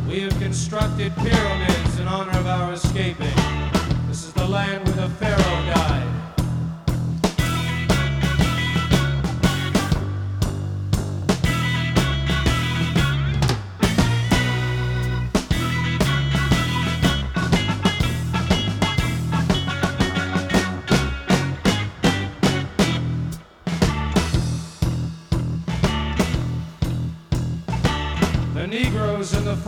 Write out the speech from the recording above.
We have constructed pyramids in honor of our escaping. This is the land where the Pharaoh died. The Negroes in the